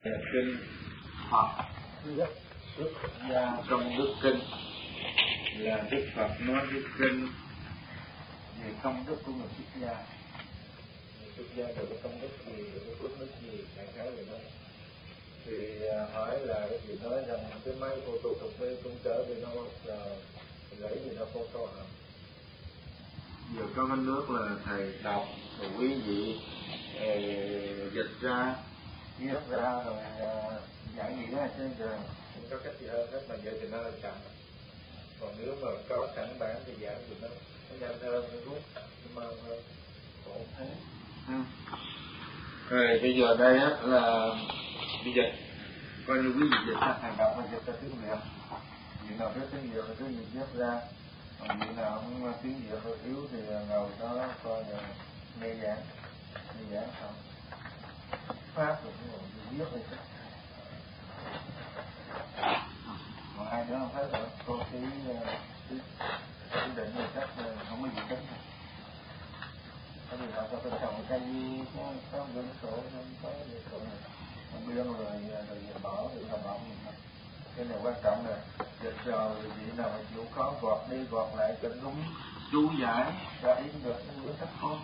Kinh Phật rất xuất gia trong đức kinh là Đức Phật nói đức kinh về công đức của người xuất gia. Người xuất gia được cái công đức gì, được cái phước đức gì, đại khái vậy đó. Thì hỏi là cái gì nói rằng cái máy ô tô cà phê cũng trở về nó gãy gì nó có câu hả? Giờ có cái nước là thầy đọc rồi quý vị dịch ra viết ra rồi giải nghĩa chứ giờ không có cách gì hơn hết, mà giờ thì nó là chậm. Còn nếu mà có sẵn bản thì giảng thì nó nhanh hơn, nó rút, nó mau hơn, khổ thế. Rồi bây giờ đây á là bây giờ coi như quý vị dịch ra thầy đọc mà dịch ra tiếng Việt, vị nào biết tiếng Việt thì cứ dịch viết ra, còn vị nào không tiếng Việt hơi yếu thì ngồi đó coi là nghe giảng xong pháp rồi cũng viết rồi chứ. Còn ai nữa không thấy rồi cô cái định này chắc không có gì tính rồi. Cái gì nào có trồng cây có gương sổ không có gương sổ này không biên rồi bỏ thì là bỏ mình thôi. Cái này quan trọng là dịch rồi vị nào mà chịu khó gọt đi gọt lại cho đúng chú giải cho ý được những sách con.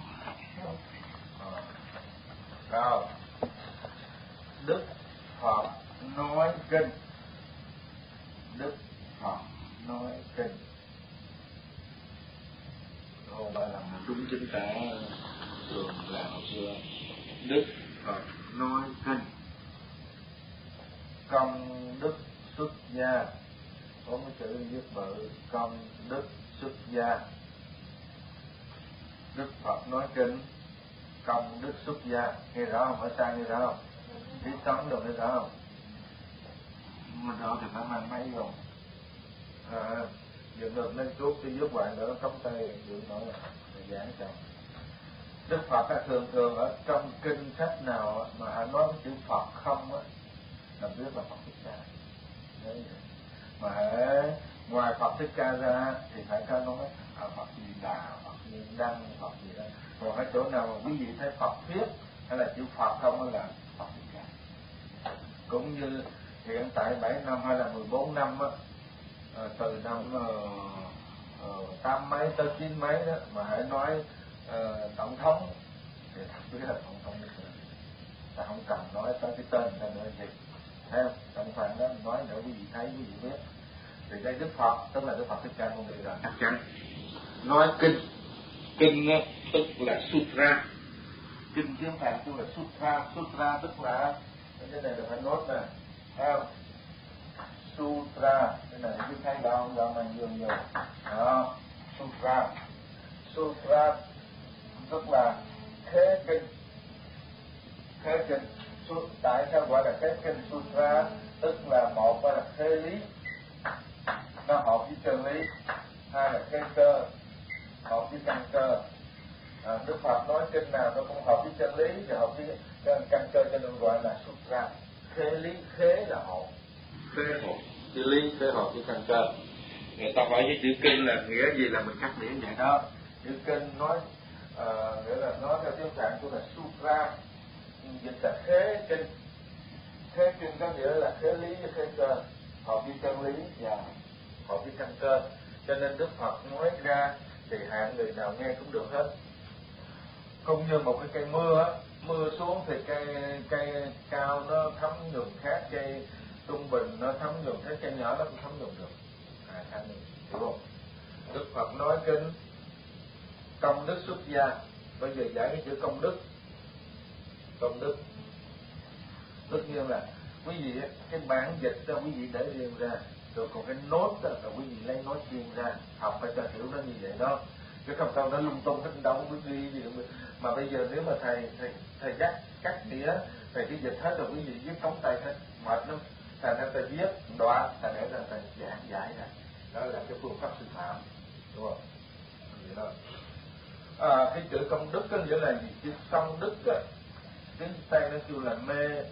Rồi Đức Phật nói kinh. Đức Phật nói kinh. Hồ bà làm đúng chính tả thường là hồi xưa. Đức Phật nói kinh. Công đức xuất gia. Có cái chữ viết bự công đức xuất gia. Đức Phật nói kinh, công đức xuất gia. Nghe rõ không? Ở xa nghe rõ không? Biết sống được nghe rõ không? Mà rõ thì phải mang máy rồi. Dựng được lên chút thì giúp bạn đỡ cống tay dựng nổi là giảng cho. Đức Phật thường ở trong kinh sách nào mà hắn nói cái chữ Phật không á là biết là Phật Thích Ca. Đấy. Mà ngoài Phật Thích Ca ra thì phải có nói Phật Di Đà, Phật Nhiên Đăng, Phật gì đó. Còn cái chỗ nào mà quý vị thấy Phật thuyết hay là chữ Phật không là Phật Thích Ca. Cũng như hiện tại 7 năm hay là 14 năm á, từ năm 8 mấy tới 9 mấy đó mà hãy nói tổng thống thì thật biết là tổng thống được. Ta không cần nói tới cái tên ta nữa gì. Thấy không? Trong khoảng đó nói để quý vị thấy, quý vị biết. Thì đây Đức Phật tức là Đức Phật Thích Ca Mâu Ni rồi. Chắc chắn. Nói kinh. Kinh tức là sutra. Kinh tiếng Phạn tức là sutra. Sutra tức là cái này là phải nốt nè. Thấy không? Sutra, cái này cứ thấy đâu mà dường nhiều. Đó, sutra. Sutra tức là khế kinh. Khế kinh. Tại sao gọi là khế kinh sutra? Tức là một là khế lý, nó hợp với chân lý. Hai là khế cơ, hợp với căn cơ. Đức Phật nói kinh nào nó cũng hợp với chân lý và hợp với căn cơ, cho nên gọi là sutra. Khế lý, khế là hộ, khế hộ, chữ lý khế hộ với căn cơ. Người ta hỏi với chữ kinh là nghĩa gì là mình cắt nghĩa vậy đó. Chữ kinh nói nghĩa là nói theo tiếng Phạn của là sutra, dịch là khế kinh. Khế kinh có nghĩa là khế lý với khế cơ, hợp với chân lý và hợp với căn cơ. Cho nên Đức Phật nói ra thì hạng người nào nghe cũng được hết. Cũng như một cái cây mưa á, mưa xuống thì cây cao nó thấm nhuần khác, cây trung bình nó thấm nhuần khác, cây nhỏ nó cũng thấm nhuần được. Hiểu không? Đức Phật nói kinh công đức xuất gia. Bây giờ giải cái chữ công đức. Công đức tất nhiên là quý vị cái bản dịch đó quý vị để riêng ra, rồi còn cái nốt đó là quý vị lấy nốt riêng ra học phải cho hiểu nó như vậy đó, chứ không đâu nó lung tung hết đâu có ghi gì mà bây giờ nếu mà thầy cắt nghĩa thầy cứ dịch hết rồi quý vị viết cống tay hết mệt lắm, thành ra thầy viết đoạn thầy để ra thầy giải ra, đó là cái phương pháp sư phạm, đúng không? Vậy đó. Cái chữ công đức có nghĩa là gì? Chữ công đức á, tiếng Tây nó kêu là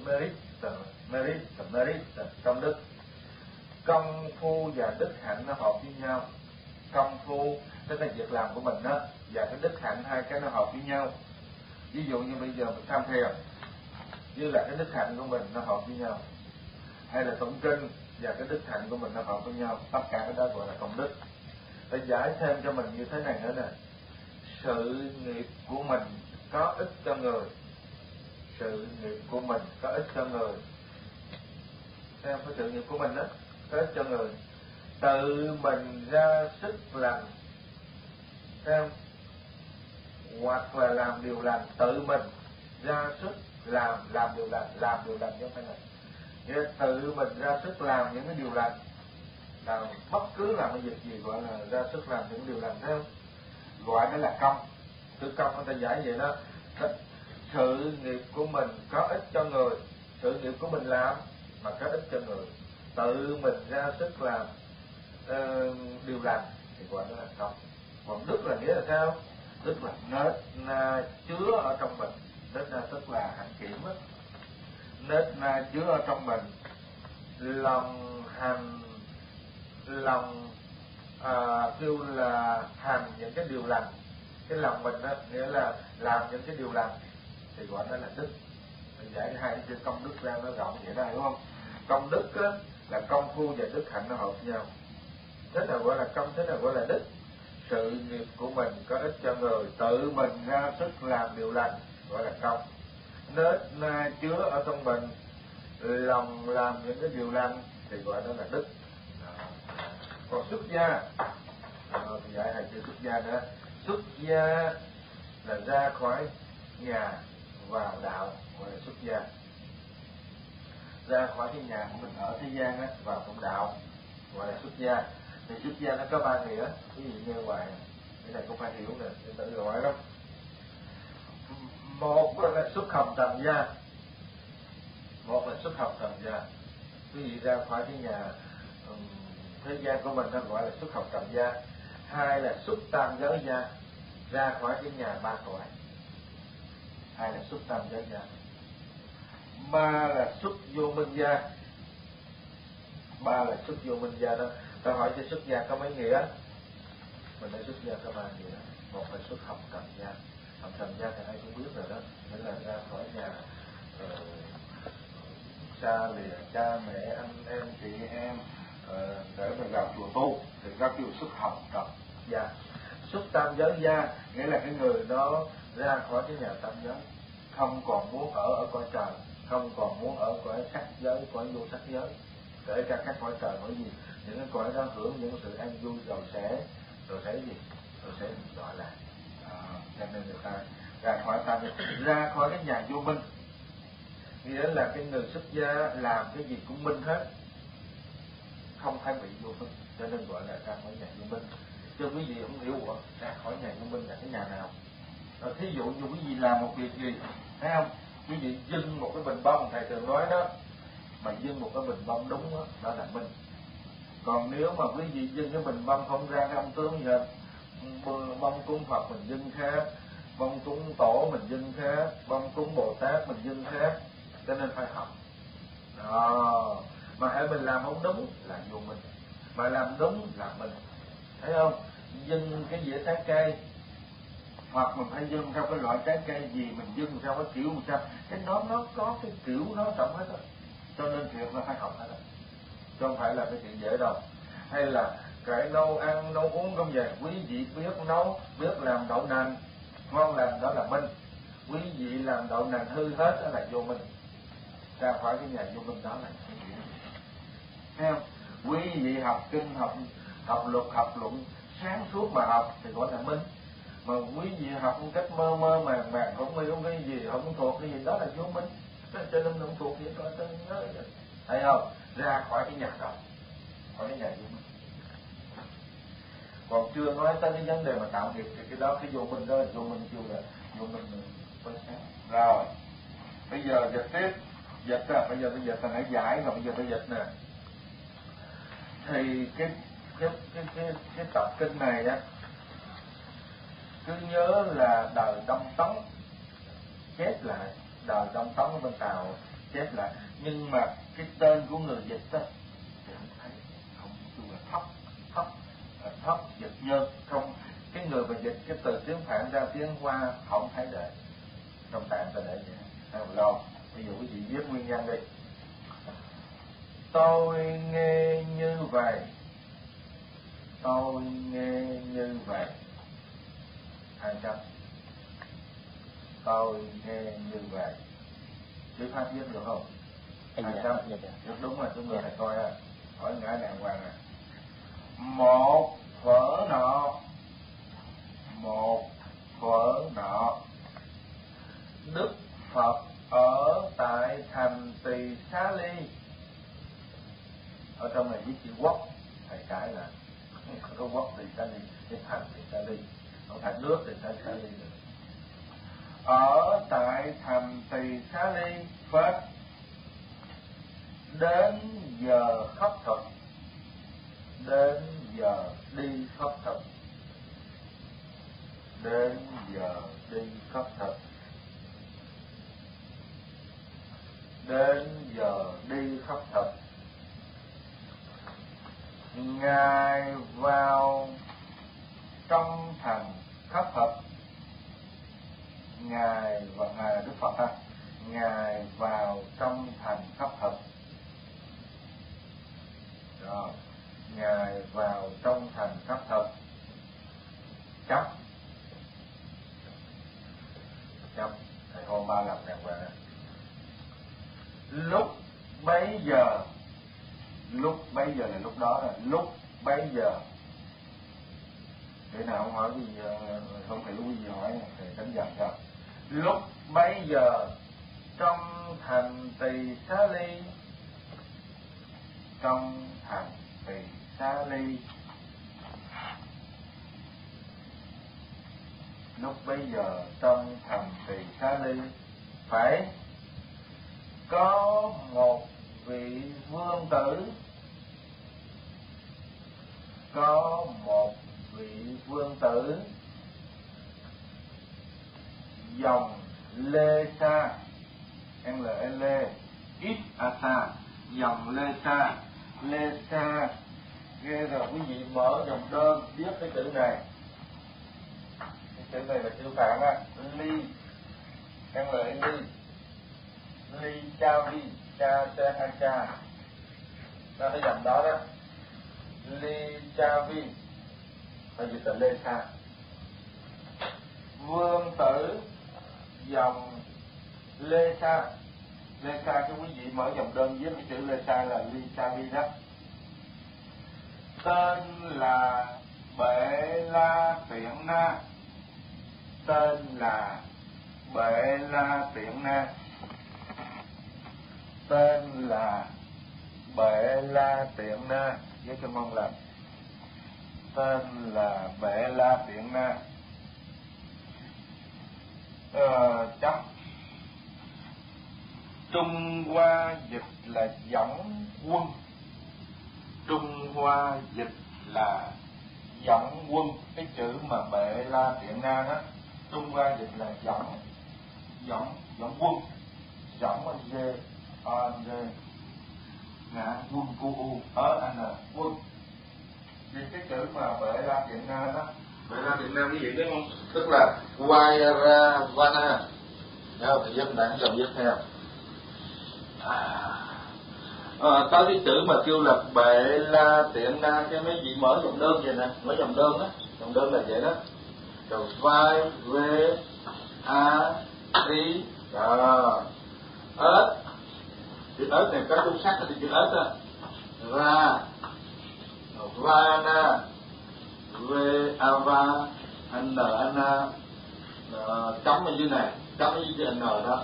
merit, công đức. Công phu và đức hạnh nó hợp với nhau. Công phu tức là việc làm của mình đó, và cái đức hạnh hai cái nó hợp với nhau. Ví dụ như bây giờ mình tham thiền, như là cái đức hạnh của mình nó hợp với nhau, hay là tụng kinh và cái đức hạnh của mình nó hợp với nhau, tất cả cái đó gọi là công đức. Để giải thêm cho mình như thế này nữa nè, sự nghiệp của mình có ích cho người, sự nghiệp của mình có ích cho người, theo cái sự nghiệp của mình đó có ích cho người, tự mình ra sức làm, theo hoặc là làm điều lành, tự mình ra sức làm điều lành, chứ không phải là nghĩa là tự mình ra sức làm những cái điều lành. Làm bất cứ làm cái việc gì gọi là ra sức làm những điều lành, thấy không? Gọi đó là công. Từ công người ta giải vậy đó. Sự nghiệp của mình có ích cho người, sự nghiệp của mình làm mà có ích cho người, tự mình ra sức làm điều lành thì gọi đó là công. Còn đức là nghĩa là sao? Đức là nết na chứa ở trong mình. Nết na tức là hạnh kiểm á. Nết na chứa ở trong mình, lòng hành, lòng kêu là hành những cái điều lành. Cái lòng mình đó nghĩa là làm những cái điều lành thì gọi đó là đức. Mình giải hai cái chữ công đức ra nó rộng vậy đó, hiểu không? Công đức á, là công phu và đức hạnh nó hợp với nhau. Thế nào gọi là công, thế nào gọi là đức? Sự nghiệp của mình có ích cho người, tự mình ra sức làm điều lành gọi là công. Nết na chứa ở trong mình, lòng làm những cái điều lành thì gọi đó là đức. Còn xuất gia thì giải hai chữ xuất gia nữa. Xuất gia là ra khỏi nhà vào đạo, gọi là xuất gia. Ra khỏi cái nhà của mình ở thế gian á, vào trong đạo gọi là xuất gia. Thì xuất gia nó có ba nghĩa, ví dụ như ngoài cái này cũng phải hiểu nè, người ta gọi đó. Một là xuất hồng trần gia, một là xuất hồng trần gia. Quý vị ra khỏi cái nhà thế gian của mình nó gọi là xuất hồng trần gia. Hai là xuất tam giới gia, ra khỏi cái nhà ba cõi. Hai là xuất tam giới gia. Ba là xuất vô minh gia. Ba là xuất vô minh gia đó. Ta hỏi cho xuất gia có mấy nghĩa? Mình nói xuất gia có ba nghĩa. Một là xuất hồng trần gia. Hồng trần gia thì ai cũng biết rồi đó, nghĩa là ra khỏi nhà xa lìa cha mẹ anh em chị em để mà vào chùa tu thì các kêu xuất hồng trần gia. Xuất tam giới gia nghĩa là cái người đó ra khỏi cái nhà tam giới, không còn muốn ở cõi trời, không còn muốn ở cõi sắc giới, cõi vô sắc giới, kể cả các cõi trời. Bởi vì những cái cõi đó hưởng những sự an vui rồi sẽ gì, rồi sẽ gọi là cho nên người ta ra khỏi tam giới, ra khỏi cái nhà vô minh. Nghĩa là cái người xuất gia làm cái gì cũng minh hết, không phải bị vô minh, cho nên gọi là ra khỏi nhà vô minh. Cho quý vị không hiểu ra khỏi nhà vô minh là cái nhà nào. Thí dụ như quý vị làm một việc gì, thấy không? Quý vị dưng một cái bình bông, thầy thường nói đó, mà dưng một cái bình bông đúng đó, đó là minh. Còn nếu mà quý vị dưng cái bình bông không ra cái ông tướng gì hết, bông cúng Phật mình dưng khác, bông cúng tổ mình dưng khác, bông cúng Bồ Tát mình dưng khác, cho nên phải học. Mà hãy mình làm không đúng là vô minh, mà làm đúng là mình, thấy không? Dưng cái dĩa trái cây, hoặc mình phải dưng theo cái loại trái cây gì, mình dưng theo cái kiểu làm sao, cái nó có cái kiểu nó trọng hết đó. Cho nên chuyện nó phải học hết đó, chứ không phải là cái chuyện dễ đâu. Hay là cái nấu ăn nấu uống không vậy, quý vị biết nấu, biết làm đậu nành ngon lành đó là minh. Quý vị làm đậu nành hư hết đó là vô minh, ra khỏi cái nhà vô minh đó là cái gì đó. Thấy không? Quý vị học kinh, học luật, học luận sáng suốt mà học thì gọi là minh. Mà quý vị học một cách mơ màng không hiểu cái gì, không thuộc cái gì, đó là vô minh. Cho nên không thuộc gì đó, thấy không? Ra khỏi cái nhà đó, khỏi cái nhà vô minh. Còn chưa nói tới cái vấn đề mà tạo nghiệp thì cái đó, cái vô minh đó là vô minh, kêu là vô minh phải sáng. Rồi bây giờ dịch tiếp, dịch à, bây giờ ta hãy giải, rồi bây giờ tôi dịch nè. Thì cái tập kinh này á, cứ nhớ là đời Đông Tấn chép lại, đời Đông Tấn ở bên Tàu chép lại, nhưng mà cái tên của người dịch đó thì không thấy, không kêu là thấp dịch nhân, không, cái người mà dịch cái từ tiếng Phạn ra tiếng Hoa không thấy để trong tạng ta để vậy. Rồi Ví dụ quý vị viết nguyên nhân đi. Tôi nghe như vậy. Tôi nghe như vậy. 200. Tôi nghe như vậy. Chữ Pháp viết được không? 200. Được đúng rồi, chúng người này coi ha. Hỏi ngã đàng hoàng nè. Một phở nọ. Một phở nọ. Đức Phật ở tại thành Tỳ Xá Ly. Ở trong này viết chữ quốc, thầy cãi là có quốc Tỳ Xá Ly, cái thành Tỳ Xá Ly, không thành nước Tỳ Xá Ly nữa. Ở tại thành Tỳ Xá Ly Phật đến giờ khất thực. Đến giờ đi khất thực. Đến giờ đi khất thực. Đến giờ đi khất thực. Ngài vào trong thành khất thực. Ngài và Ngài là Đức Phật ha. Ngài vào trong thành khất thực. Rồi, Ngài vào trong thành khất thực. Chấm. Chấm. Thầy hô 3 lần đàng hoàng. Lúc bấy giờ. Lúc bấy giờ là lúc đó là lúc bấy giờ. Để nào không hỏi gì, không phải quý vị hỏi thầy tránh dần cho. Lúc bấy giờ trong thành Tỳ Xá Ly. Trong thành Tỳ Xá Ly. Lúc bấy giờ trong thành Tỳ Xá Ly phải có một vị vương tử. Có một vị vương tử dòng Lê Sa. L-E-L ít A-sa. Dòng Lê Sa. Lê Sa ghê rồi, quý vị mở dòng đơn viết cái chữ này. Cái chữ này là chữ Phạn á. Ly. L-E-Ly. Ly Cha Vi. Cha Cha Ha Cha. Đó cái dòng đó đó. Ly Cha Vi. Phải dịch là Lê Sa. Vương tử dòng Lê Sa. Lê Sa cho quý vị mở dòng đơn viết cái chữ Lê Sa là Ly Cha Vi đó. Tên là Bệ La Tiện Na. Tên là Bệ La Tiện Na. Tên là Bệ La Tiện Na. Với cho mong làm. Tên là Bệ La Tiện Na. Chấm. Trung Hoa dịch là dẫn quân. Trung Hoa dịch là dẫn quân. Cái chữ mà Bệ La Tiện Na đó, Trung Hoa dịch là dẫn quân. Dẫn là G A G ngã quân cu u ở n quân. Vì cái chữ mà Bệ La Tiện Na đó, Bệ La Tiện Na quý vị biết không? Tức là Vairavana. Theo thầy viết đảng dòng viết theo. Tới cái chữ mà kêu là Bệ La Tiện Na, cái mấy vị mở dòng đơn vậy nè, mở dòng đơn á, dòng đơn là vậy đó. Rồi vai vê a ri ớt. Chữ ớt này có trung sắc thì chữ ớt á. Ra vana vê ava n na chấm ở dưới này, chấm ở dưới n đó.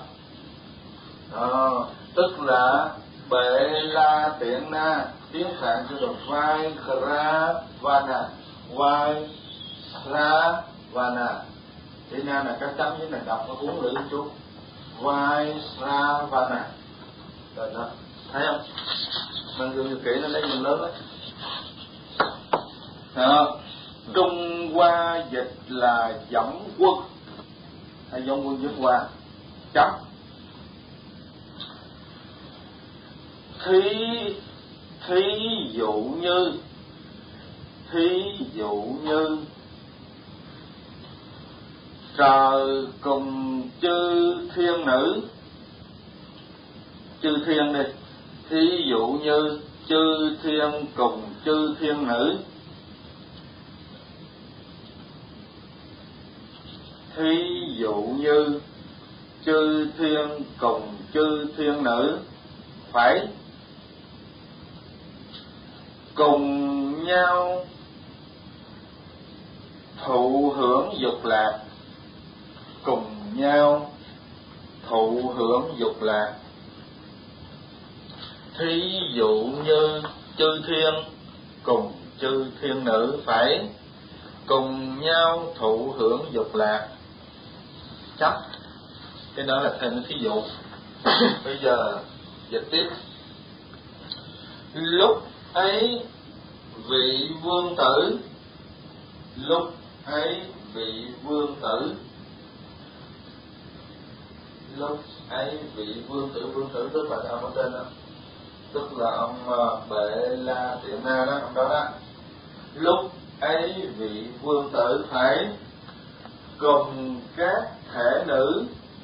Tức là Bệ La Tiện Na, tiếng Phạn cho được vai ra vana, vai ra vana. Chữ na là cái chấm dưới này đọc nó uống lưỡi chút. Vai ra vana. Rồi đó, thấy không? Mình gương kỹ nó lấy dòng lớn đấy. Trung Hoa dịch là dẫn quân hay dẫn quân dẫn qua. Chấm. Thí dụ như trời cùng chư thiên nữ. chư thiên đi. Thí dụ như chư thiên cùng chư thiên nữ. Thí dụ như chư thiên cùng chư thiên nữ phải cùng nhau thụ hưởng dục lạc, cùng nhau thụ hưởng dục lạc. Thí dụ như chư thiên cùng chư thiên nữ phải cùng nhau thụ hưởng dục lạc. Chấp cái đó là thêm thí dụ. Bây giờ dịch tiếp. Lúc ấy vị vương tử, lúc ấy vị vương tử, lúc ấy vị vương tử tức là ông ở trên đó, tức là ông Bệ La Tiện Na đó, ông đó đó. Lúc ấy vị vương tử phải cùng các thể nữ,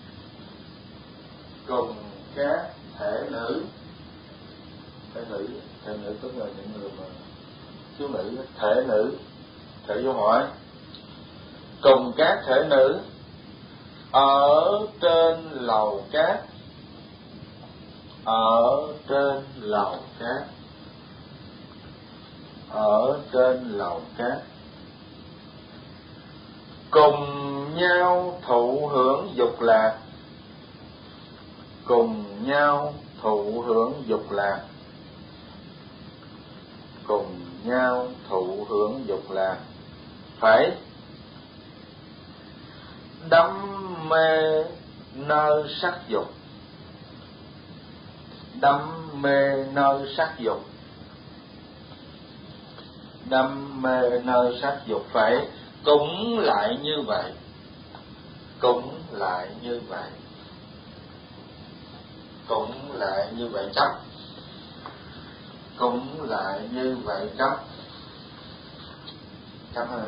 cùng các thể nữ. Thể nữ tức là những người mà thiếu nữ, thể nữ, thể vô hỏi. Cùng các thể nữ ở trên lầu cát, ở trên lầu cát, ở trên lầu cát, cùng nhau thụ hưởng dục lạc, cùng nhau thụ hưởng dục lạc, cùng nhau thụ hưởng dục lạc. Phải đắm mê nơi sắc dục, đắm mê nơi sắc dục, đắm mê nơi sắc dục. Phải cũng lại như vậy, cũng lại như vậy, cũng lại như vậy chấp, cũng lại như vậy chấp. Chấp hả?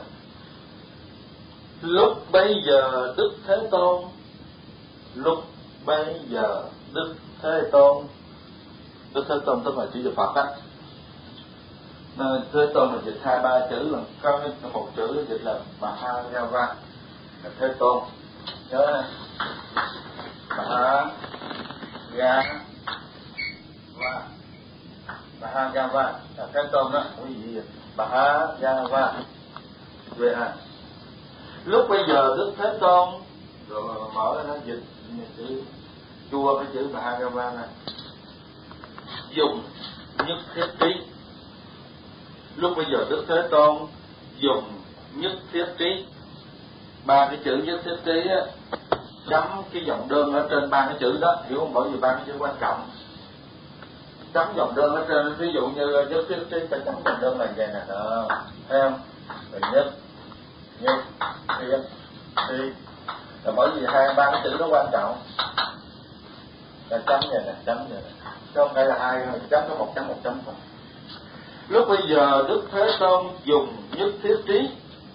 Lúc bây giờ Đức Thế Tôn, lúc bây giờ Đức Thế Tôn, Đức Thế Tôn tức là chữ Phật á. Thế Tôn là dịch 2-3 chữ, là có một chữ dịch là Mahagava, là Thế Tôn. Nhớ này, Mahagava là Thế Tôn đó, quý vị dịch Mahagava. Lúc bây giờ Đức Thế Tôn, rồi mở nó dịch chữ chua cái chữ Mahagava này, dùng nhất thiết trí. Lúc bây giờ Đức Thế Tôn dùng nhất thiết trí. 3 cái chữ nhất thiết trí á, chấm cái dòng đơn ở trên 3 cái chữ đó, hiểu không? Bởi vì 3 cái chữ quan trọng. Chấm dòng đơn ở trên, ví dụ như nhất thiết trí, ta chấm dòng đơn là vậy nè, đó, thấy không? Rồi nhất thiết trí. Là bởi vì 2-3 cái chữ đó quan trọng, là chấm vậy nè, chấm vậy nè, chứ không phải là 2 chấm có 1 chấm thôi. Lúc bây giờ Đức Thế Tôn dùng nhất thiết trí,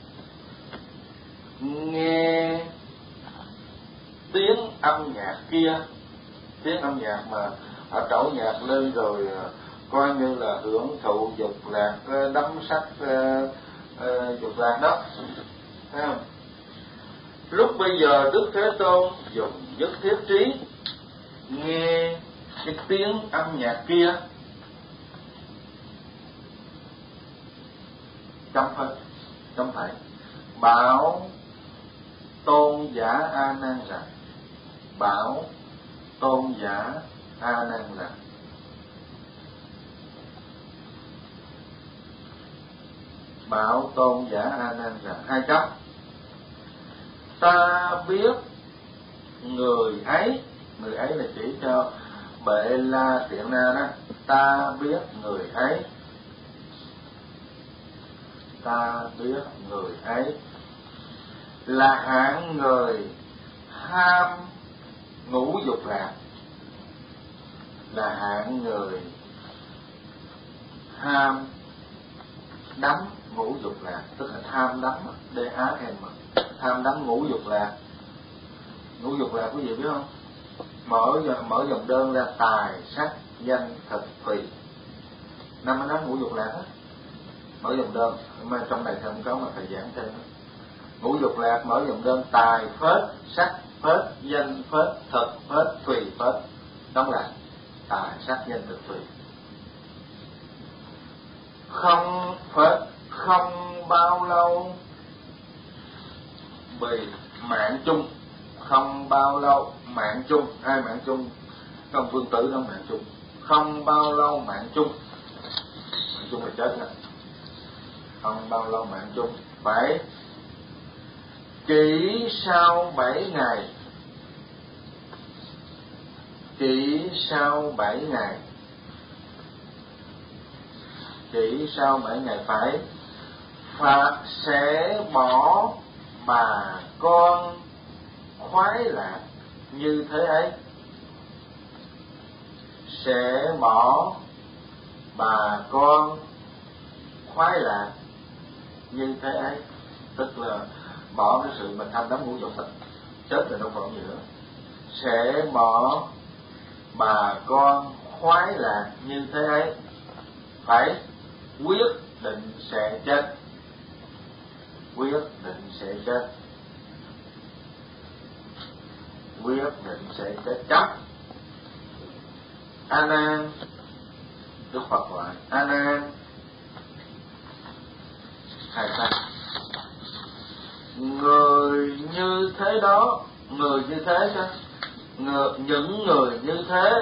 nghe tiếng âm nhạc kia, tiếng âm nhạc mà ở trẩu nhạc lên rồi coi như là hưởng thụ dục lạc, đắm sắc dục lạc đó, thấy không? Lúc bây giờ Đức Thế Tôn dùng nhất thiết trí, nghe cái tiếng âm nhạc kia, chấm phải, bảo tôn giả A Nan rằng, bảo tôn giả A Nan rằng, bảo tôn giả A Nan rằng, 2 chấm. Ta biết người ấy là chỉ cho Bệ La Tiện Na đó. Ta biết người ấy, ta biết người ấy là hạng người ham ngũ dục lạc, là hạng người ham đắm ngũ dục lạc, tức là tham đắm, tham đắm ngũ dục lạc. Ngũ dục lạc quý vị biết không? mở dòng đơn ra tài sắc danh thực tùy, 5 nói ngũ dục lạc hết. Mở dòng đơn mà trong này không có, mà thầy giảng thêm đó. Ngũ dục lạc mở dòng đơn tài phết, sắc phết, danh phết, thực phết, tùy phết, đóng lại tài sắc danh thực tùy. Không phết, không bao lâu bì mạng chung, không bao lâu mạng chung, ai mạng chung? Không Vương Tử không mạng chung. Không bao lâu mạng chung, mạng chung là chết nè. Không bao lâu mạng chung, phải chỉ sau 7 ngày, chỉ sau 7 ngày, chỉ sau 7 ngày phải Phật sẽ bỏ bà con khoái lạc như thế ấy, sẽ bỏ bà con khoái lạc như thế ấy, tức là bỏ cái sự mà tham đắm ngũ dục, chết rồi đâu còn gì nữa. Sẽ bỏ bà con khoái lạc như thế ấy, phải quyết định sẽ chết, quyết định sẽ chết, quyết định sẽ chết. Chấp A Nan, Đức Phật gọi A Nan, hai pháp người như thế đó, người như thế sao? Những người như thế,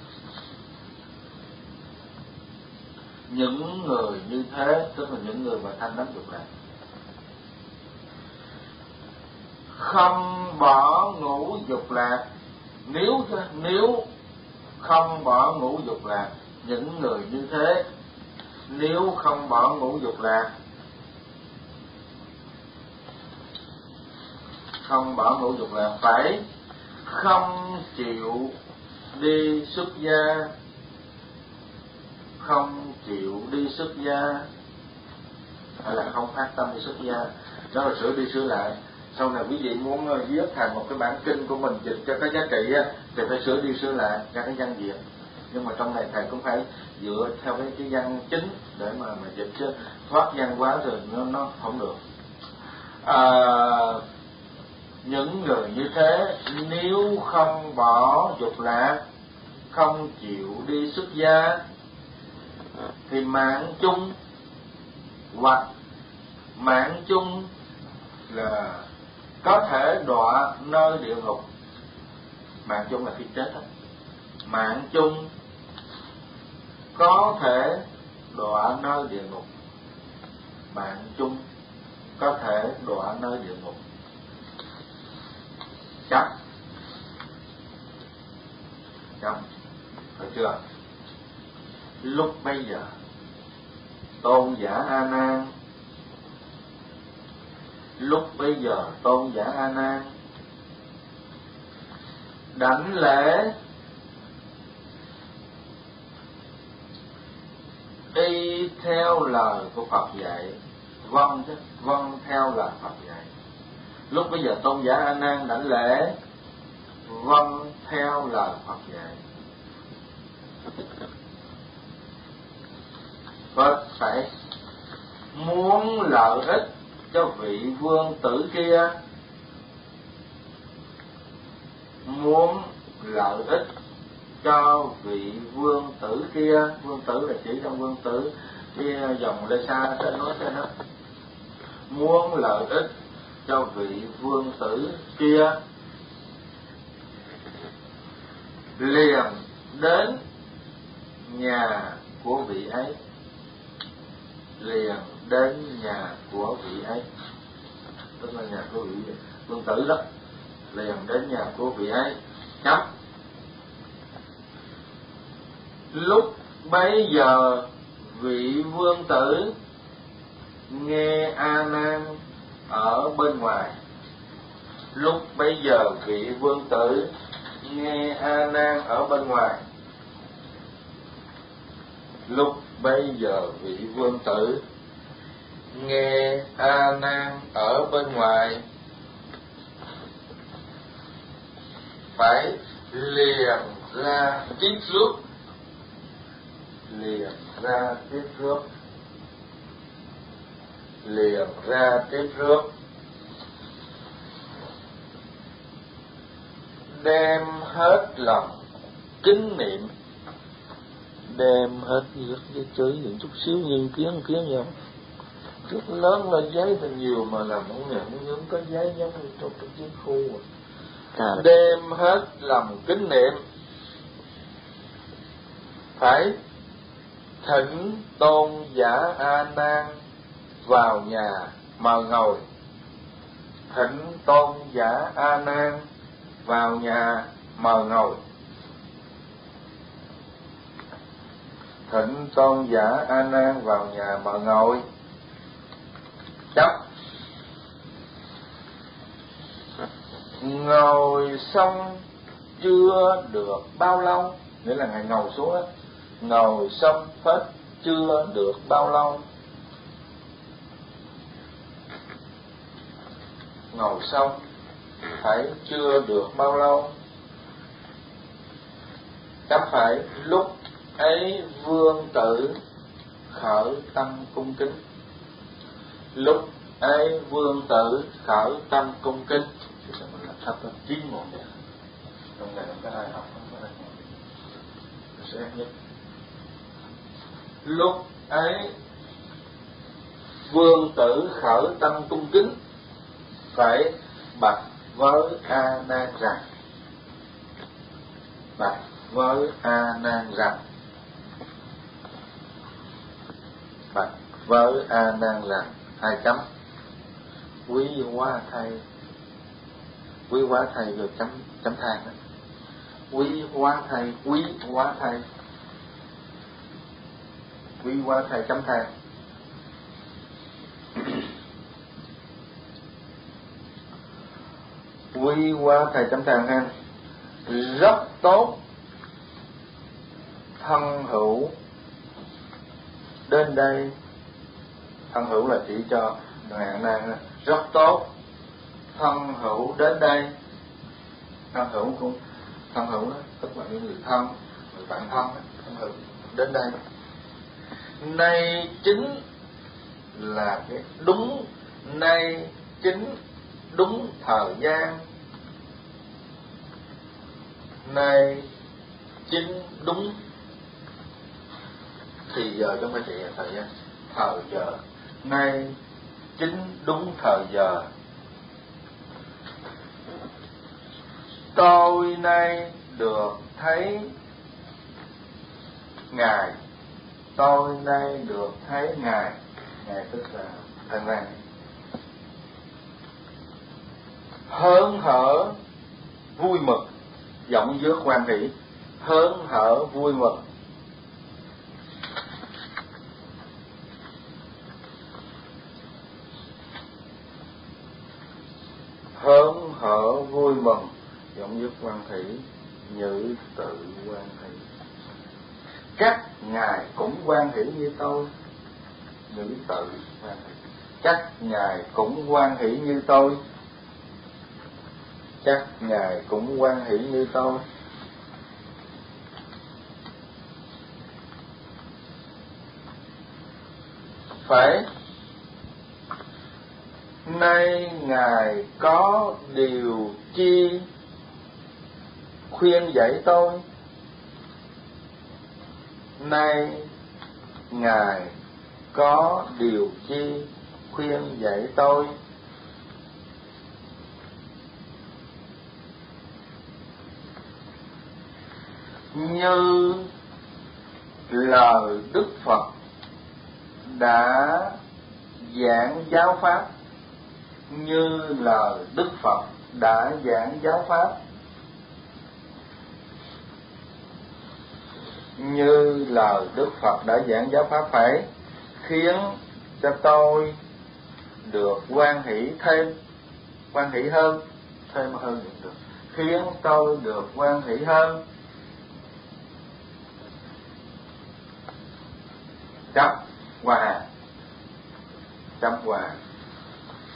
những người như thế tức là những người mà tham đắm dục lạc, không bỏ ngũ dục lạc. Nếu không bỏ ngũ dục lạc, những người như thế nếu không bỏ ngũ dục lạc, không bỏ ngũ dục lạc phải không chịu đi xuất gia, không chịu đi xuất gia, hay là không phát tâm đi xuất gia. Đó là sửa đi sửa lại. Sau này quý vị muốn viết thành một cái bản kinh của mình dịch cho cái giá trị á, thì phải sửa đi sửa lại ra cái văn việt. Nhưng mà trong này thầy cũng phải dựa theo cái văn chính để mà dịch, chứ thoát văn quá rồi nó không được. Những người như thế nếu không bỏ dục lạc, không chịu đi xuất gia, thì mạng chung, hoặc mạng chung là có thể đọa nơi địa ngục. Mạng chung là khi chết đó. Mạng chung có thể đọa nơi địa ngục, mạng chung có thể đọa nơi địa ngục. Chấp, được chưa? Lúc bây giờ tôn giả A Nan, lúc bây giờ tôn giả A Nan đảnh lễ y theo lời của Phật dạy, vâng theo lời Phật dạy. Lúc bây giờ tôn giả A Nan đảnh lễ vâng theo lời Phật dạy. Phật phải muốn lợi ích cho vị vương tử kia, muốn lợi ích cho vị vương tử kia. Vương tử là chỉ trong vương tử cái dòng Lê Sa sẽ nói cho nó. Muốn lợi ích cho vị vương tử kia, liền đến nhà của vị ấy, liền đến nhà của vị ấy, tức là nhà của vị vương tử đó, liền đến nhà của vị ấy. Chấm. Lúc bấy giờ vị vương tử nghe A Nan ở bên ngoài. Lúc bấy giờ vị vương tử nghe A Nan ở bên ngoài. Lúc bấy giờ vị vương tử nghe A Nan ở bên ngoài, phải liền ra tiếp rước, liền ra tiếp rước, liền ra tiếp rước, đem hết lòng kính niệm, đem hết cái chữ những chút xíu nghiên kiến nhau, chút lớn lên giấy thì nhiều mà làm không nhận có giấy giống như trong cái chiếc khu đem hết lòng kính niệm, phải thỉnh tôn giả A Nan vào nhà mà ngồi, thỉnh tôn giả A Nan vào nhà mà ngồi, thỉnh tôn giả A Nan vào nhà mà ngồi. Chấp ngồi xong chưa được bao lâu, nghĩa là ngài ngồi xuống đó, ngồi xong hết chưa được bao lâu, ngồi xong phải chưa được bao lâu, chắc phải lúc ấy vương tử khởi tâm cung kính, lúc ấy vương tử khởi tâm cung kính. Thì mình làm thấp hơn 9 ngọn đèn trong ngày không có ai học, không có ai ngồi sẽ nhất. Lúc ấy vương tử khởi tâm cung kính, phải bạch với A Nan rằng, bạch với A Nan rằng, bạch với A Nan rằng, hai chấm, quý hóa thay, quý hóa thay rồi chấm than đó, quý hóa thay, quý hóa thay, quý hóa thay chấm than. Quý hóa thầy chấm than ha. Rất tốt, thân hữu đến đây, thân hữu là chỉ cho ngài A Nan. Rất tốt, thân hữu đến đây, thân hữu cũng thân hữu đó, tức là những người thân, người bạn thân, thân hữu đến đây. Nay chính là cái đúng, nay chính đúng thời gian, nay chính đúng thì giờ trong phải chỉ là thời gian, thời giờ, nay chính đúng thời giờ. Tôi nay được thấy ngài, tôi nay được thấy ngài, ngài tức là thần lang, hớn hở vui mừng, giọng dước hoan hỷ, hớn hở vui mừng, hớn hở vui mừng, giọng dước hoan hỷ, nhữ tự hoan hỷ. Các ngài cũng hoan hỷ như tôi, nhữ tự hoan hỷ. Các ngài cũng hoan hỷ như tôi, các ngài cũng hoan hỷ như tôi. Phải nay ngài có điều chi khuyên dạy tôi, nay ngài có điều chi khuyên dạy tôi. Như lời Đức Phật đã giảng giáo pháp, như lời Đức Phật đã giảng giáo pháp, như lời Đức Phật đã giảng giáo pháp, phải khiến cho tôi được hoan hỷ thêm, hoan hỷ hơn, thêm hơn được, khiến tôi được hoan hỷ hơn. Chấp hòa, chấp hòa.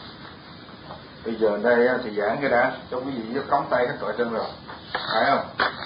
Bây giờ đây thì giảng cái đã cho quý vị cống tay hết trọi chân rồi, phải không?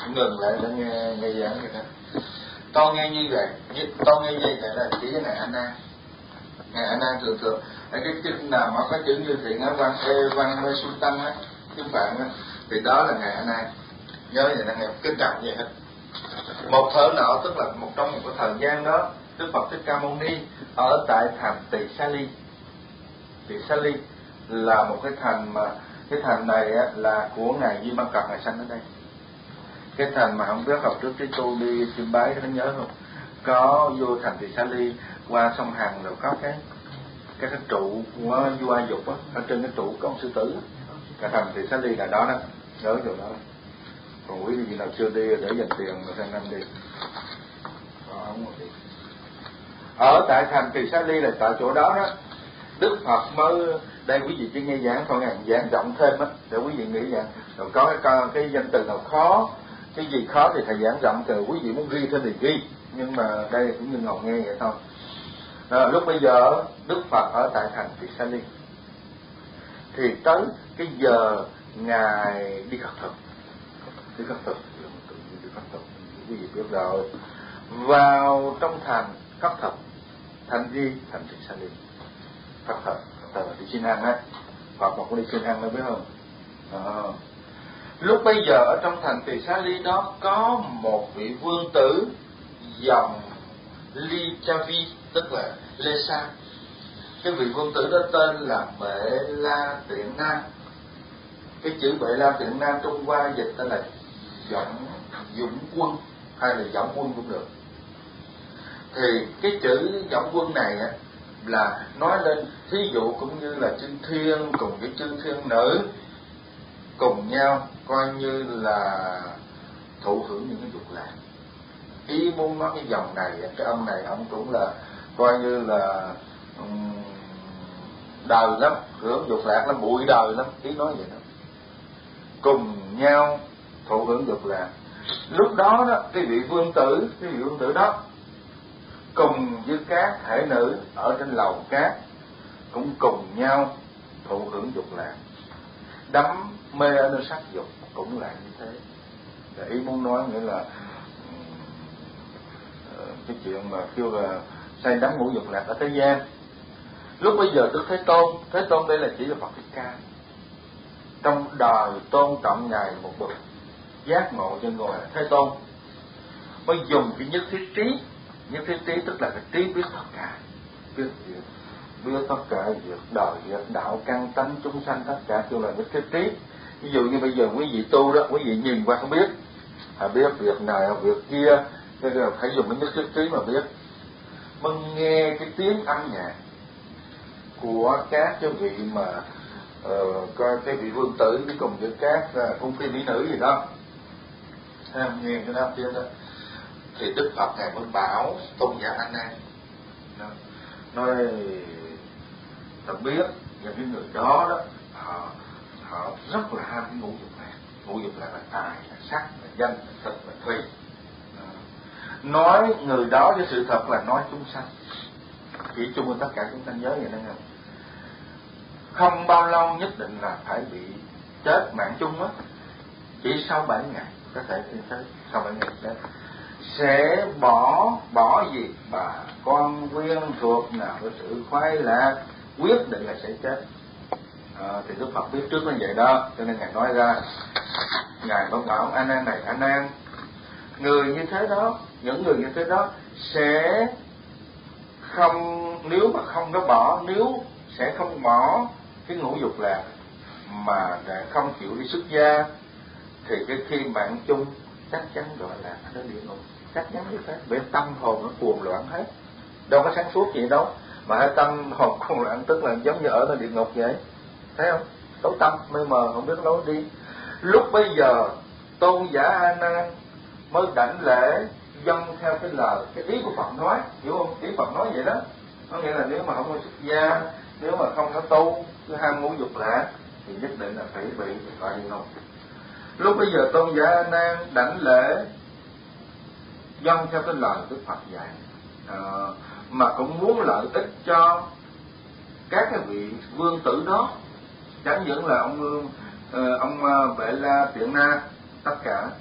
ngừng lại để nghe giảng vậy đó. Con nghe như vậy, con nghe như vậy là chỉ với Ngài A Nan. Ngài A Nan thường ở cái kinh nào mà có chữ như thiện á, văn mê xuân tăng á, chúng bạn á, thì đó là Ngài A Nan. Nhớ vậy là Ngài kinh trọng vậy hết. Một thở nọ tức là trong một cái thời gian đó, Đức Phật Thích Ca Mâu Ni ở tại thành Tỳ Xá Ly. Tỳ Xá Ly là một cái thành mà cái thành này á, là của Ngài Di Măng Cật Ngài sanh ở đây. Cái thành mà không biết học trước Trí Tu đi chiêm bái có nhớ không? Có vô thành Tỳ Xá Ly qua sông Hằng rồi có cái trụ của vua A Dục á, ở trên cái trụ có ông sư tử. Cái thành Tỳ Xá Ly là đó đó, nhớ chỗ đó. Còn quý vị nào chưa đi để dành tiền mà sang năm đi. Không có đi. Ở tại thành Tỳ Xá Ly là tại chỗ đó đó, Đức Phật mới đây quý vị chỉ nghe giảng thôi, Ngài giảng rộng thêm á để quý vị nghĩ rằng rồi có cái danh từ nào khó, cái gì khó thì thầy giảng rộng, từ quý vị muốn ghi thêm thì ghi, nhưng mà đây cũng như ngồi nghe vậy thôi. Lúc bây giờ Đức Phật ở tại thành Tỳ Xá Ly thì tới cái giờ Ngài đi khất thực. Đi khất thực quý vị biết rồi. Vào trong thành khất thực, thành gì? Thành Tỳ Xá Ly khất thực là đi xin ăn á. Phật mà cũng đi xin ăn đâu biết không? Lúc bây giờ ở trong thành Tỳ Xá Ly đó có một vị vương tử dòng Lichavi, tức là Lê Sa. Cái vị vương tử đó tên là Bệ La Tiện Na. Cái chữ Bệ La Tiện Na Trung Hoa dịch tên là Dũng Quân hay là Dõng Quân cũng được. Thì cái chữ Dõng Quân này á là nói lên thí dụ cũng như là chư thiên cùng với chư thiên nữ cùng nhau coi như là thụ hưởng những cái dục lạc. Ý muốn nói cái dòng này, cái ông này ông cũng là coi như là đời lắm, hưởng dục lạc lắm, bụi đời lắm, ý nói vậy đó. Cùng nhau thụ hưởng dục lạc. Lúc đó đó cái vị vương tử đó cùng với các thể nữ ở trên lầu cát cũng cùng nhau thụ hưởng dục lạc. Đắm mê ở nơi sắc dục cũng là như thế. Và ý muốn nói nghĩa là cái chuyện mà kêu là say đắm ngũ dục lạc ở thế gian. Lúc bây giờ Đức Thế Tôn đây là chỉ là Phật Thích Ca. Trong đời tôn trọng Ngài một bậc giác ngộ cho ngồi là Thế Tôn, mới dùng cái nhất thiết trí. Nhất thiết trí tức là cái trí biết tất cả, biết tất cả việc đời, việc đạo, căn tánh chúng sanh tất cả kêu là nhất thiết trí. Ví dụ như bây giờ quý vị tu đó, quý vị nhìn qua không biết, biết việc này việc kia, thế là phải dùng cái nhất thiết trí mà biết. Mới nghe cái tiếng âm nhạc của các cái vị mà coi cái vị vương tử đi cùng với các cung phi mỹ nữ gì đó, nghe cái đó tiếng đó, thì Đức Phật ngài mới bảo tôn giả A Nan nói ta biết những cái người đó đó họ rất là ham cái ngũ dục lạc. Ngũ dục lạc là tài, là sắc, là danh, là thực, là thùy. Nói người đó với sự thật là nói chúng sanh, chỉ chung với tất cả chúng sanh, nhớ vậy đó nghe. Không bao lâu nhất định là phải bị chết mạng chung á, chỉ sau 7 ngày có thể tới, sau 7 ngày chết sẽ bỏ gì bà con quyên thuộc nào có sự khoái lạc, quyết định là sẽ chết. Thì Đức Phật biết trước nó vậy đó, cho nên ngài nói ra, ngài bảo A Nan này, A Nan, người như thế đó, những người như thế đó sẽ không, nếu mà không có bỏ, nếu sẽ không bỏ cái ngũ dục lạc mà không chịu đi xuất gia, thì cái khi bạn chung chắc chắn gọi là đến địa ngục, chắc chắn như thế. Bởi tâm hồn nó cuồng loạn hết, đâu có sáng suốt gì đâu, mà tâm hồn cuồng loạn tức là giống như ở nơi địa ngục vậy, thấy không? Tối tâm mê mờ không biết lối đi. Lúc bây giờ tôn giả A Nan mới đảnh lễ dâng theo cái lời, cái ý của Phật nói, hiểu không? Ý Phật nói vậy đó, có nghĩa là nếu mà không có xuất gia, nếu mà không có tu, cứ ham ngũ dục lạc thì nhất định là phải bị gọi địa ngục. Lúc bây giờ tôn giả A Nan đảnh lễ dâng theo cái lời Đức Phật dạy, mà cũng muốn lợi ích cho các cái vị vương tử đó, chẳng những là ông Bệ La Tiện Na tất cả,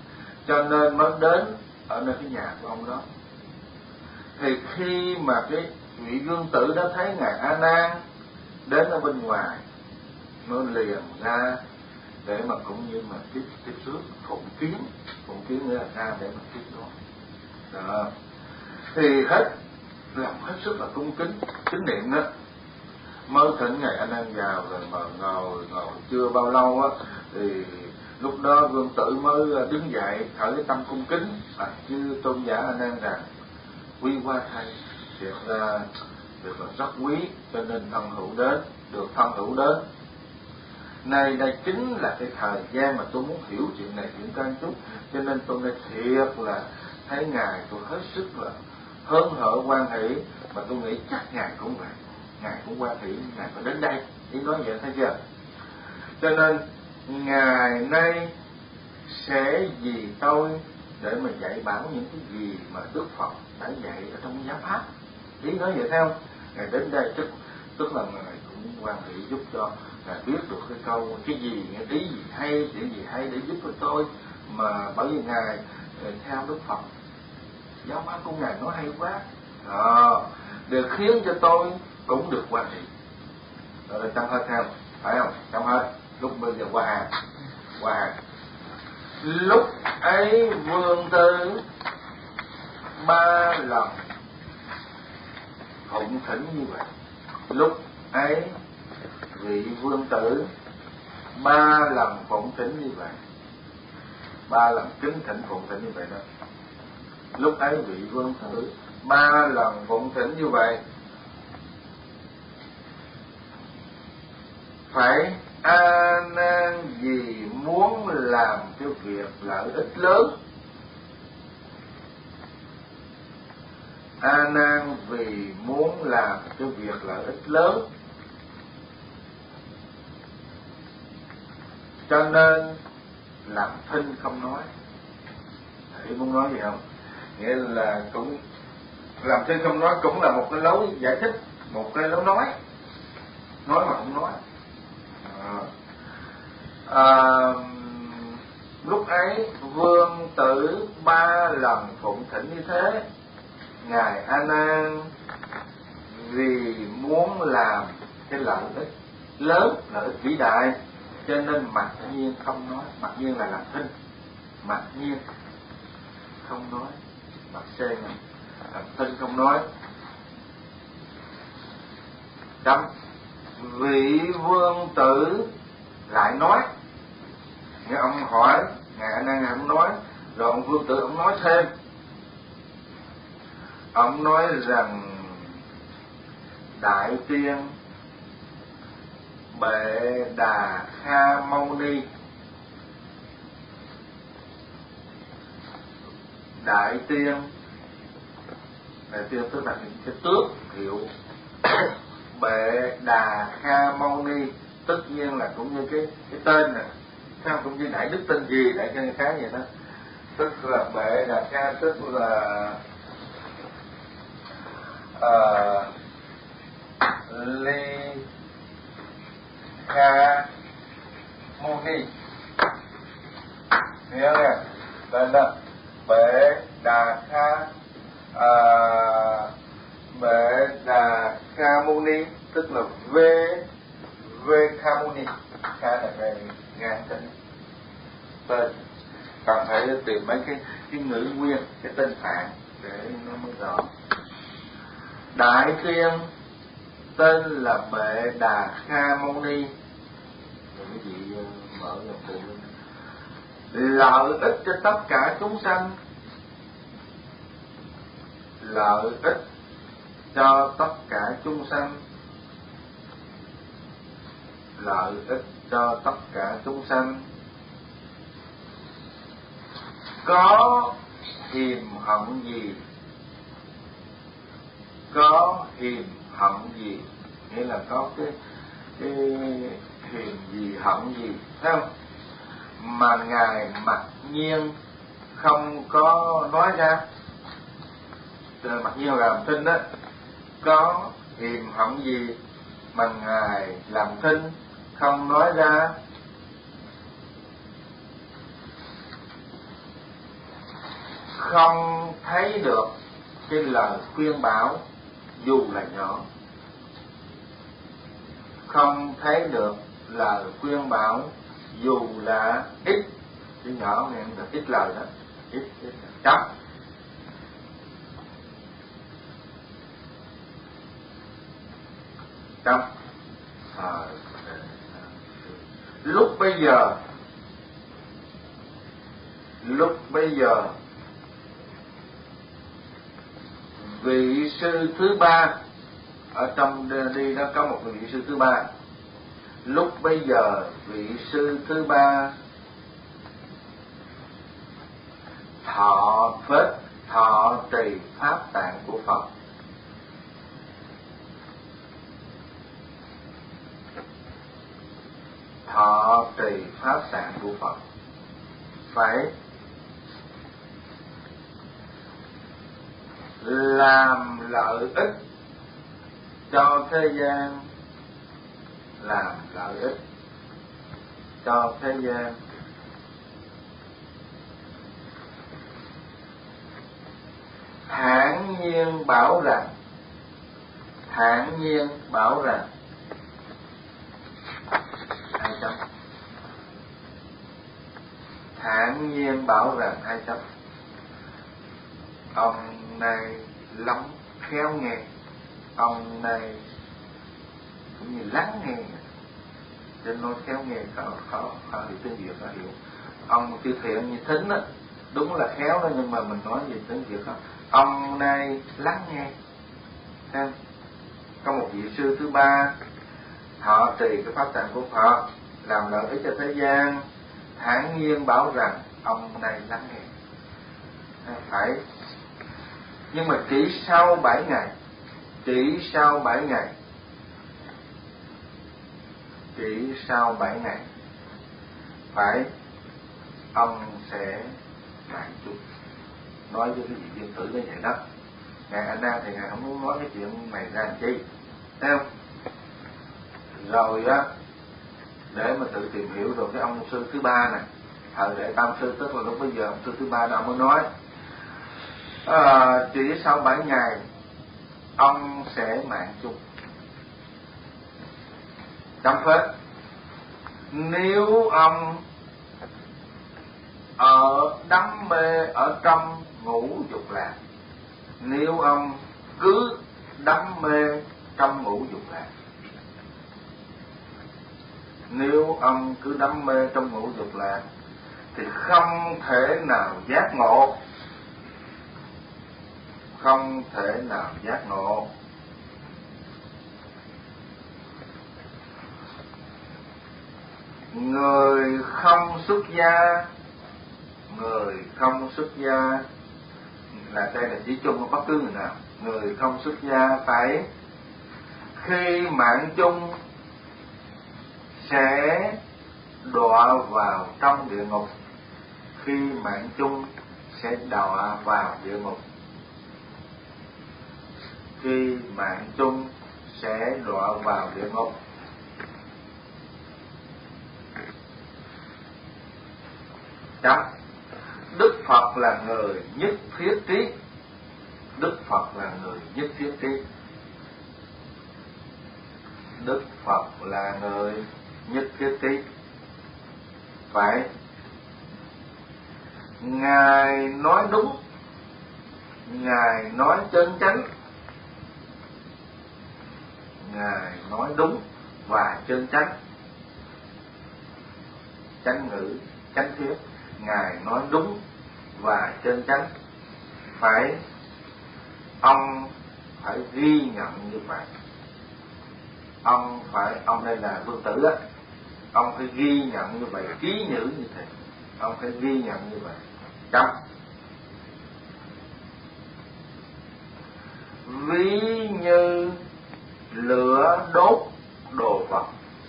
cho nên mới đến ở nơi cái nhà của ông đó. Thì khi mà cái vị vương tử đó thấy ngài A Nan đến ở bên ngoài, nó liền ra để mà cũng như mà tiếp rước phụng kiến nghĩa là ra để mà tiếp đón đó. Thì làm hết sức là cung kính niệm đó, mới thỉnh ngài A Nan vào rồi mà ngồi chưa bao lâu á, thì lúc đó vương tử mới đứng dậy khởi cái tâm cung kính chứ tôn giả A Nan rằng: quý quá thay, thiệt là rất quý, cho nên thân hữu đến. Đây chính là cái thời gian mà tôi muốn hiểu chuyện này chuyện can chút, cho nên tôi nói thiệt là thấy ngài tôi hết sức là hớn hở hoan hỷ, mà tôi nghĩ chắc ngài cũng vậy, ngài cũng hoan hỷ, ngài phải đến đây. Ý nói vậy thấy chưa? Cho nên ngài nay sẽ vì tôi để mà dạy bảo những cái gì mà Đức Phật đã dạy ở trong giáo pháp. Ý nói vậy theo ngài đến đây tức là ngài cũng hoan hỷ giúp cho ngài biết được cái câu cái gì, ý gì hay, chuyện gì hay để giúp cho tôi, mà bởi vì ngài theo Đức Phật, giáo pháp của ngài nó hay quá để khiến cho tôi cũng được hoan hỷ. Đó là trong hết theo, phải không? Trong hết lúc bây giờ qua hàng. Lúc ấy vương tử 3 lần phụng thỉnh như vậy. Lúc ấy vị vương tử 3 lần phụng thỉnh như vậy, 3 lần kính thỉnh phụng thỉnh như vậy đó. Lúc ấy vị vương tử 3 lần phụng thỉnh như vậy, phải A Nan vì muốn làm cái việc lợi ích lớn. A Nan vì muốn làm cái việc lợi ích lớn, cho nên làm thinh không nói. Thầy muốn nói gì không? Nghĩa là cũng làm thinh không nói cũng là một cái lối giải thích, một cái lối nói mà không nói. Lúc ấy vương tử 3 lần phụng thỉnh như thế, ngài A Nan vì muốn làm cái lợi ích lớn, lợi ích vĩ đại, cho nên mặc nhiên không nói. Mặc nhiên là làm thinh, mặc nhiên không nói, mặc sen làm thinh không nói. Chấm. Vị vương tử lại nói, nghe ông hỏi ngài A Nan ông nói, rồi ông vương tử ông nói thêm. Ông nói rằng: Đại tiên Bệ Đà Kha Mâu Ni. Đại tiên tức là những cái tước hiệu Bệ Đà Kha Mâu Ni, tất nhiên là cũng như cái tên này, sao cũng như đại đức tên gì đại cho người khác vậy đó. Tức là Bệ Đà Kha tức là Ly Kha Mâu Ni, nhớ nghe tên đó Bệ Đà Kha Bệ Đà Kha Mâu Ni, tức là V Kha Mâu Ni. Kha là về ngang tên tên, cần phải tìm mấy cái ngữ nguyên, cái tên Phạn để nó mới rõ. Đại tiên tên là Bệ Đà Kha Mâu Ni, rồi quý vị mở dòng từ lợi ích cho tất cả chúng sanh, lợi ích cho tất cả chúng sanh, lợi ích cho tất cả chúng sanh. Có hiềm hận gì, có hiềm hận gì, nghĩa là có cái hiềm gì hận gì, thấy không? Mà ngài mặc nhiên không có nói ra. Mặc nhiên là làm thinh đó, có hiềm hận gì mà ngài làm thinh không nói ra. không thấy được cái lời khuyên bảo dù là nhỏ, không thấy được lời khuyên bảo dù là ít, cái nhỏ này là ít lời đó, ít chấm. Chấm. Lúc bây giờ vị sư thứ ba ở trong đi đó có một vị sư thứ ba. Lúc bây giờ vị sư thứ ba thọ trì pháp tạng của Phật. Thọ trì pháp tạng của Phật phải làm lợi ích cho thế gian, làm lợi ích cho thế gian, thản nhiên bảo rằng, thản nhiên bảo rằng, thản nhiên bảo rằng hai chấm. Ông này lắm khéo nghe, ông này cũng như lắng nghe, trên nói khéo nghe khó hiểu tiếng Việt khó hiểu. Ông chữ thiện như thính á, đúng là khéo đó, nhưng mà mình nói gì tiếng Việt không? Ông này lắng nghe. Xem, có một vị sư thứ ba thọ trì cái pháp tạng của Phật, làm lợi ích cho thế gian, thản nhiên bảo rằng ông này lắng nghe. Phải, nhưng mà chỉ sau 7 ngày, chỉ sau 7 ngày, chỉ sau 7 ngày phải ông sẽ mạng chung. Nói với cái vị viên tử như vậy đó. Ngài A Nan thì ngài không muốn nói cái chuyện này ra làm chi, thấy không? Rồi á, để mà tự tìm hiểu rồi cái ông sư thứ ba này, thời Đệ Tam Sư, tức là lúc bây giờ ông sư thứ ba đó mới nói chỉ sau 7 ngày ông sẽ mạng chung. Chấm phết. Nếu ông đắm mê ở trong ngũ dục lạc, nếu ông cứ đắm mê trong ngũ dục lạc, nếu ông cứ đắm mê trong ngũ dục lạc thì không thể nào giác ngộ, không thể nào giác ngộ. Người không xuất gia, người không xuất gia là đây là chỉ chung bất cứ người nào. Người không xuất gia phải khi mạng chung sẽ đọa vào trong địa ngục, khi mạng chung sẽ đọa vào địa ngục, khi mạng chung sẽ đọa vào địa ngục. Đó. Đức Phật là người nhất thiết trí, Đức Phật là người nhất thiết trí, Đức Phật là người nhất thiết trí. Phải, Ngài nói đúng, Ngài nói chân chánh, Ngài nói đúng và chân chánh, chánh ngữ, chánh thuyết. Ngài nói đúng và chân chánh. Phải, ông phải ghi nhận như vậy. Ông đây là Vương Tử á, ông phải ghi nhận như vậy, ký nhữ như thế, ông phải ghi nhận như vậy. Chấm. Ví như lửa đốt đồ vật,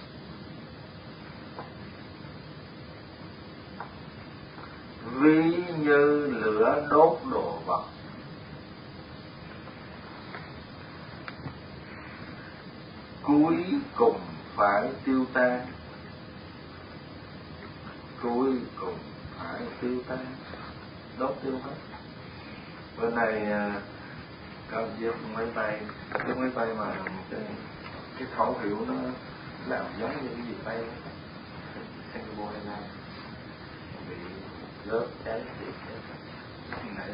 ví như lửa đốt đồ vật, cuối cùng phải tiêu tan, cuối cùng phải tiêu tan, đốt tiêu hết. Bữa nay cao chiếc máy bay mà cái khẩu hiệu nó làm giống như cái gì Tây Singapore hay nào bị rớt cháy này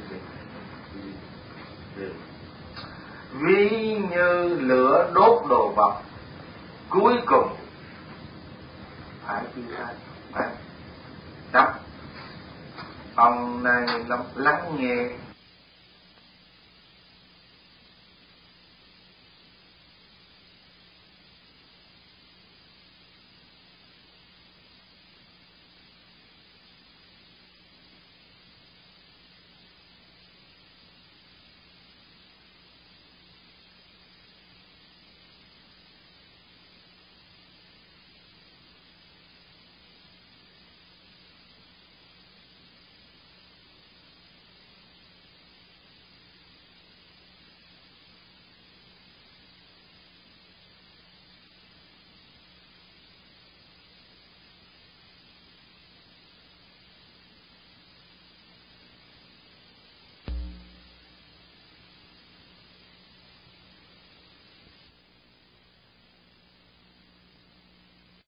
bị ví như lửa đốt đồ vật, cuối cùng phải chia tay. Đó, ông này lắng nghe